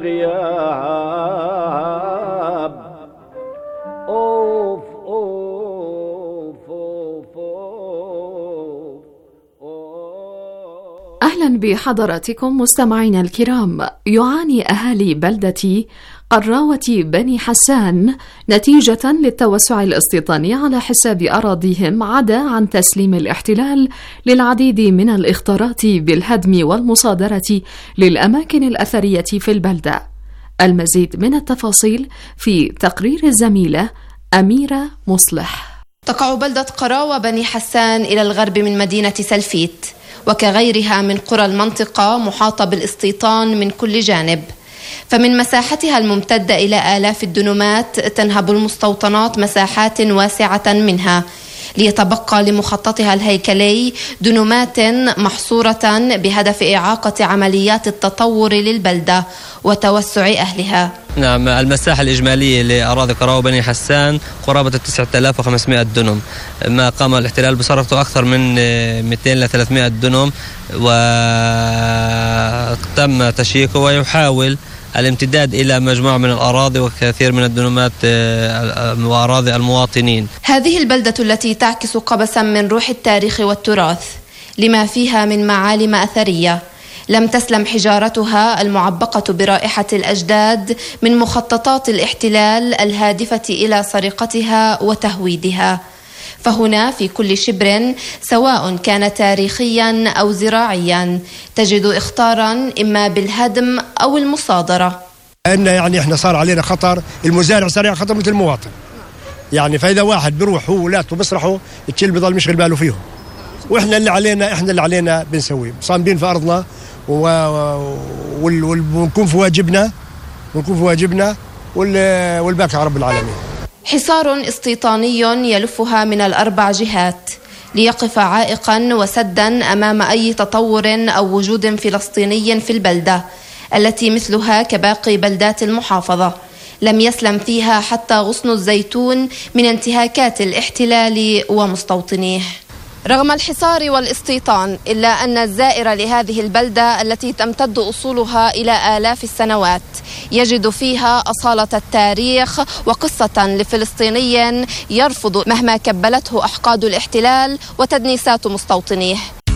غياب. اوف اوف اوف اوف, أوف. اهلا بحضراتكم مستمعينا الكرام. يعاني اهالي بلدة قراوة بني حسان نتيجة للتوسع الاستيطاني على حساب أراضيهم، عدا عن تسليم الاحتلال للعديد من الإخطارات بالهدم والمصادرة للأماكن الأثرية في البلدة. المزيد من التفاصيل في تقرير الزميلة أميرة مصلح. تقع بلدة قراوة بني حسان إلى الغرب من مدينة سلفيت، وكغيرها من قرى المنطقة محاطة بالاستيطان من كل جانب، فمن مساحتها الممتدة إلى آلاف الدنومات تنهب المستوطنات مساحات واسعة منها، ليتبقى لمخططها الهيكلي دنومات محصورة بهدف إعاقة عمليات التطور للبلدة وتوسع أهلها. نعم، المساحة الإجمالية لأراضي قراوة بني حسان قرابة تسعة آلاف وخمسمائة دنم، ما قام الاحتلال بصرفته أكثر من مئتين إلى ثلاثمائة دنم، وتم تشييكه ويحاول الامتداد إلى مجموعة من الأراضي وكثير من الدنومات وأراضي المواطنين. هذه البلدة التي تعكس قبسا من روح التاريخ والتراث لما فيها من معالم أثرية، لم تسلم حجارتها المعبقة برائحة الأجداد من مخططات الاحتلال الهادفة إلى سرقتها وتهويدها. فهنا في كل شبر سواء كان تاريخيا أو زراعيا تجد إخطارا إما بالهدم أو المصادرة. إن يعني إحنا صار علينا خطر، المزارع صار عليه خطر مثل المواطن، يعني فإذا واحد بيروح هو ولاته بيسرحوا الكل بيضل مشغل باله فيهم، وإحنا اللي علينا إحنا اللي علينا بنسويه، صامدين في أرضنا ونكون في واجبنا ونكون في واجبنا والباقي على رب العالمين. حصار استيطاني يلفها من الأربع جهات ليقف عائقا وسدا أمام أي تطور أو وجود فلسطيني في البلدة التي مثلها كباقي بلدات المحافظة لم يسلم فيها حتى غصن الزيتون من انتهاكات الاحتلال ومستوطنيه. رغم الحصار والاستيطان إلا أن الزائر لهذه البلدة التي تمتد أصولها إلى آلاف السنوات يجد فيها أصالة التاريخ وقصة لفلسطيني يرفض مهما كبلته أحقاد الاحتلال وتدنيسات مستوطنيه.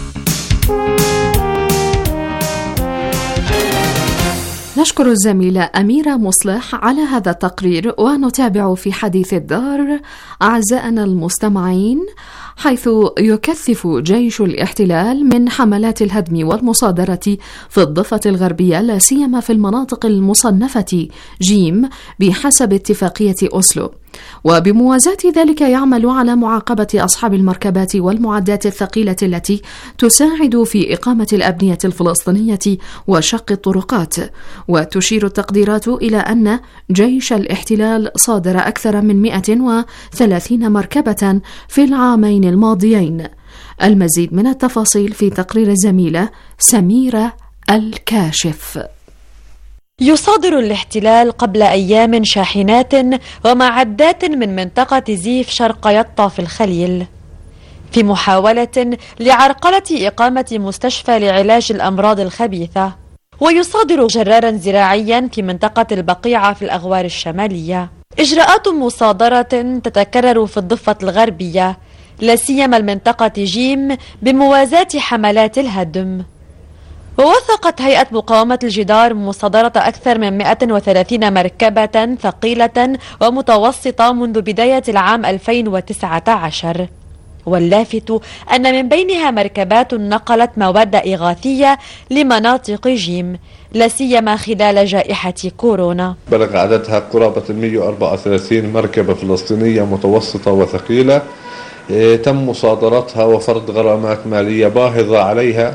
نشكر الزميلة أميرة مصلح على هذا التقرير، ونتابع في حديث الدار أعزائنا المستمعين، حيث يكثف جيش الاحتلال من حملات الهدم والمصادرة في الضفة الغربية، لا سيما في المناطق المصنفة جيم بحسب اتفاقية أوسلو، وبموازاة ذلك يعمل على معاقبة أصحاب المركبات والمعدات الثقيلة التي تساعد في إقامة الأبنية الفلسطينية وشق الطرقات. وتشير التقديرات إلى أن جيش الاحتلال صادر أكثر من مئة وثلاثين مركبة في العامين الماضيين. المزيد من التفاصيل في تقرير الزميلة سميرة الكاشف. يصادر الاحتلال قبل أيام شاحنات ومعدات من منطقة زيف شرق يطا في الخليل في محاولة لعرقلة إقامة مستشفى لعلاج الأمراض الخبيثة، ويصادر جرارا زراعيا في منطقة البقيعة في الأغوار الشمالية. إجراءات مصادرة تتكرر في الضفة الغربية، لا سيما المنطقة جيم، بموازاة حملات الهدم. ووثقت هيئة مقاومة الجدار مصادرة أكثر من مئة وثلاثين مركبة ثقيلة ومتوسطة منذ بداية العام ألفين وتسعة عشر، واللافت أن من بينها مركبات نقلت مواد إغاثية لمناطق جيم، لا سيما خلال جائحة كورونا. بلغ عددها قرابة مئة وأربعة وثلاثين مركبة فلسطينية متوسطة وثقيلة تم مصادرتها وفرض غرامات مالية باهظة عليها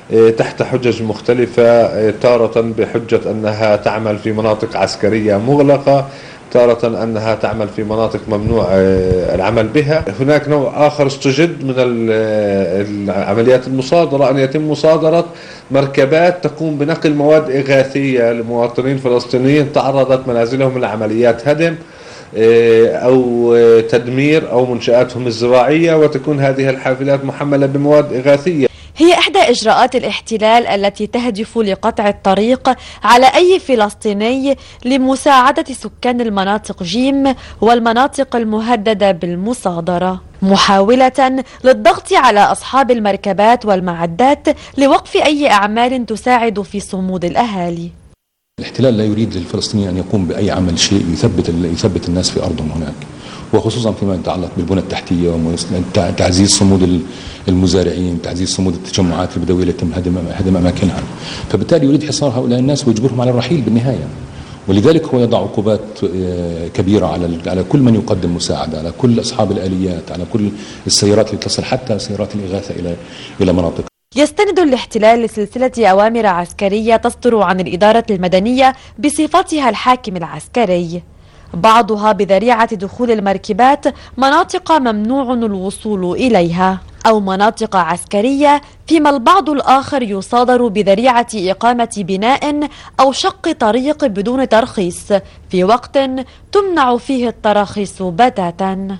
تحت حجج مختلفة، تارة بحجة أنها تعمل في مناطق عسكرية مغلقة، تارة أنها تعمل في مناطق ممنوع العمل بها. هناك نوع آخر استجد من العمليات المصادرة، أن يتم مصادرة مركبات تقوم بنقل مواد إغاثية لمواطنين فلسطينيين تعرضت منازلهم لعمليات هدم أو تدمير أو منشآتهم الزراعية، وتكون هذه الحافلات محملة بمواد إغاثية. هي إحدى إجراءات الاحتلال التي تهدف لقطع الطريق على أي فلسطيني لمساعدة سكان المناطق جيم والمناطق المهددة بالمصادرة، محاولة للضغط على أصحاب المركبات والمعدات لوقف أي أعمال تساعد في صمود الأهالي. الاحتلال لا يريد للفلسطيني أن يقوم بأي عمل شيء يثبت يثبت الناس في أرضهم هناك، وخصوصا فيما يتعلق بالبنى التحتية وتعزيز صمود المزارعين، تعزيز صمود التجمعات البدوية التي تم هدم هدم أماكنها. فبالتالي يريد حصار هؤلاء الناس ويجبرهم على الرحيل بالنهاية، ولذلك هو يضع عقوبات كبيرة على على كل من يقدم مساعدة، على كل أصحاب الآليات، على كل السيارات اللي تصل حتى سيارات الإغاثة إلى إلى مناطق. يستند الاحتلال لسلسلة أوامر عسكرية تصدر عن الإدارة المدنية بصفتها الحاكم العسكري، بعضها بذريعة دخول المركبات مناطق ممنوع الوصول إليها أو مناطق عسكرية، فيما البعض الآخر يصادر بذريعة إقامة بناء أو شق طريق بدون ترخيص في وقت تمنع فيه التراخيص بتاتا.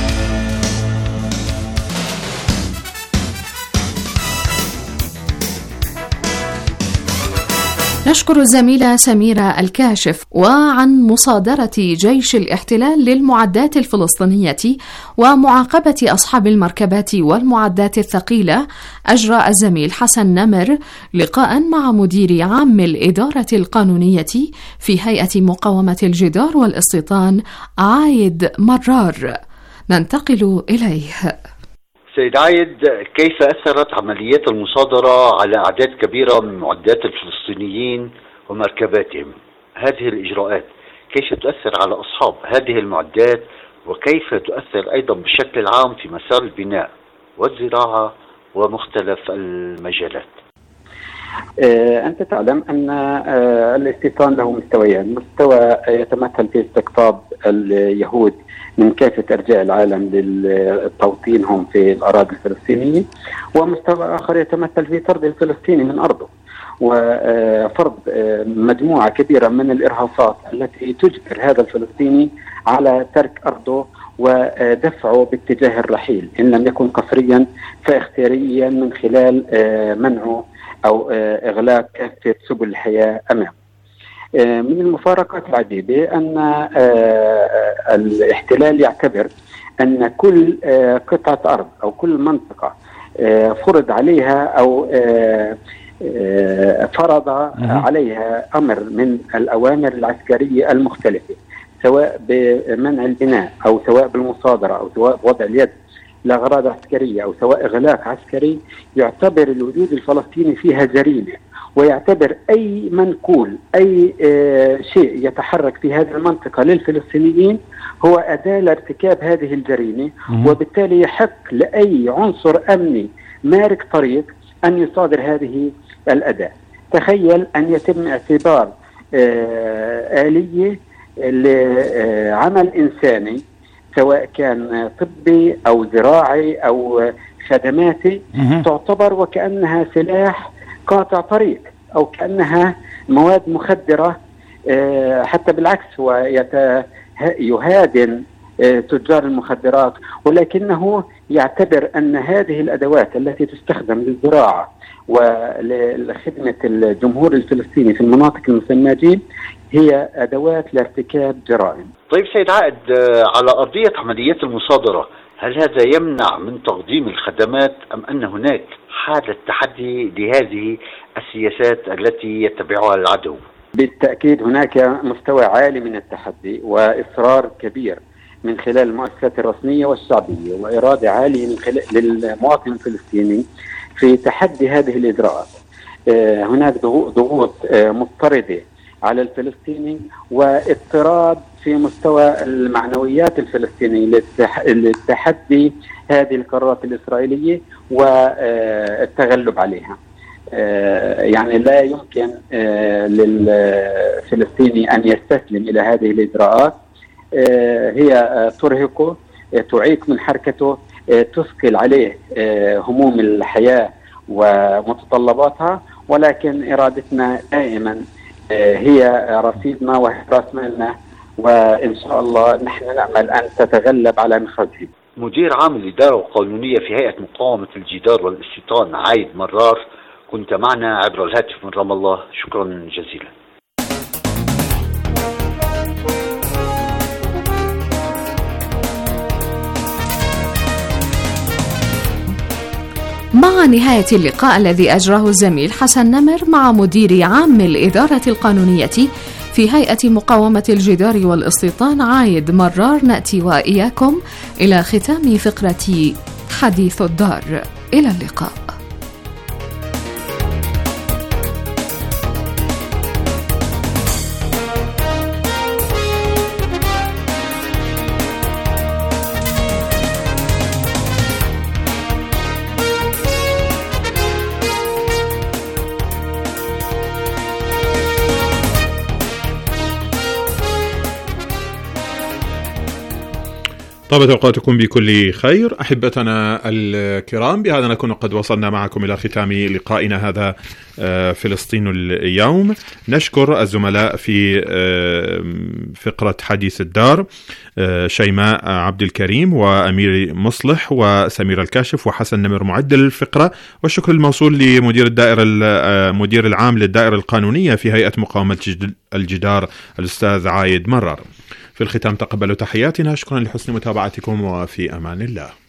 نشكر الزميلة سميرة الكاشف. وعن مصادرة جيش الاحتلال للمعدات الفلسطينية ومعاقبة أصحاب المركبات والمعدات الثقيلة، أجرى الزميل حسن نمر لقاء مع مدير عام الإدارة القانونية في هيئة مقاومة الجدار والاستيطان عايد مرار. ننتقل إليه. سيد عايد، كيف أثرت عمليات المصادرة على أعداد كبيرة من معدات الفلسطينيين ومركباتهم؟ هذه الإجراءات كيف تؤثر على أصحاب هذه المعدات، وكيف تؤثر أيضا بشكل عام في مسار البناء والزراعة ومختلف المجالات؟ أنت تعلم أن الاستيطان له مستويين، مستوى يتمثل في استقطاب اليهود من كافة أرجاء العالم للتوطينهم في الأراضي الفلسطينية، ومستوى آخر يتمثل في طرد الفلسطيني من أرضه وفرض مجموعة كبيرة من الإرهاصات التي تجبر هذا الفلسطيني على ترك أرضه ودفعه باتجاه الرحيل، إن لم يكن قسريا فاختياريا من خلال منعه أو إغلاق كافة سبل الحياة أمامه. من المفارقات العجيبة أن الاحتلال يعتبر أن كل قطعة أرض أو كل منطقة فرض عليها أو فرض عليها أمر من الأوامر العسكرية المختلفة، سواء بمنع البناء أو سواء بالمصادرة أو سواء بوضع اليد لأغراض عسكرية أو سواء إغلاق عسكري، يعتبر الوجود الفلسطيني فيها جريمة، ويعتبر أي منقول أي آه شيء يتحرك في هذه المنطقة للفلسطينيين هو أداة لارتكاب هذه الجريمة، وبالتالي يحق لأي عنصر أمني مارق طريق أن يصادر هذه الأداة. تخيل أن يتم اعتبار آه آلية لعمل إنساني سواء كان طبي أو زراعي أو خدماتي تعتبر وكأنها سلاح قاطع طريق أو كأنها مواد مخدرة، حتى بالعكس ويهادن تجار المخدرات، ولكنه يعتبر أن هذه الأدوات التي تستخدم للزراعة ولخدمة الجمهور الفلسطيني في المناطق المسماة هي أدوات لارتكاب جرائم. طيب سيد عائد، على أرضية عمليات المصادرة هل هذا يمنع من تقديم الخدمات أم أن هناك حالة تحدي لهذه السياسات التي يتبعها العدو؟ بالتأكيد هناك مستوى عالي من التحدي وإصرار كبير من خلال المؤسسات الرسمية والشعبية وإرادة عالية من خلال للمواطن الفلسطيني في تحدي هذه الإجراءات. هناك ضغوط مضطردة على الفلسطيني واضطراب في مستوى المعنويات الفلسطينية للتحدي هذه القرارات الإسرائيلية والتغلب عليها. يعني لا يمكن للفلسطيني أن يستسلم إلى هذه الإجراءات. هي ترهقه، تعيق من حركته، تثقل عليه هموم الحياة ومتطلباتها، ولكن إرادتنا دائما هي رصيدنا وهي رأس مالنا، وإن شاء الله نحن نأمل أن تتغلب على مخاوفهم. مدير عام الإدارة القانونية في هيئة مقاومة الجدار والاستيطان عايد مرار، كنت معنا عبر الهاتف من رام الله، شكرا جزيلا. مع نهاية اللقاء الذي أجراه الزميل حسن نمر مع مدير عام الإدارة القانونية في هيئة مقاومة الجدار والاستيطان عايد مرار، نأتي وإياكم إلى ختام فقرة حديث الدار. إلى اللقاء. طابت أوقاتكم بكل خير أحبتنا الكرام. بهذا نكون قد وصلنا معكم إلى ختام لقائنا هذا فلسطين اليوم. نشكر الزملاء في فقرة حديث الدار، شيماء عبد الكريم وأمير مصلح وسمير الكاشف وحسن نمر معد الفقرة، والشكر الموصول لمدير الدائرة المدير العام للدائرة القانونية في هيئة مقاومة الجدار الأستاذ عايد مرار. في الختام تقبلوا تحياتنا، شكرا لحسن متابعتكم وفي أمان الله.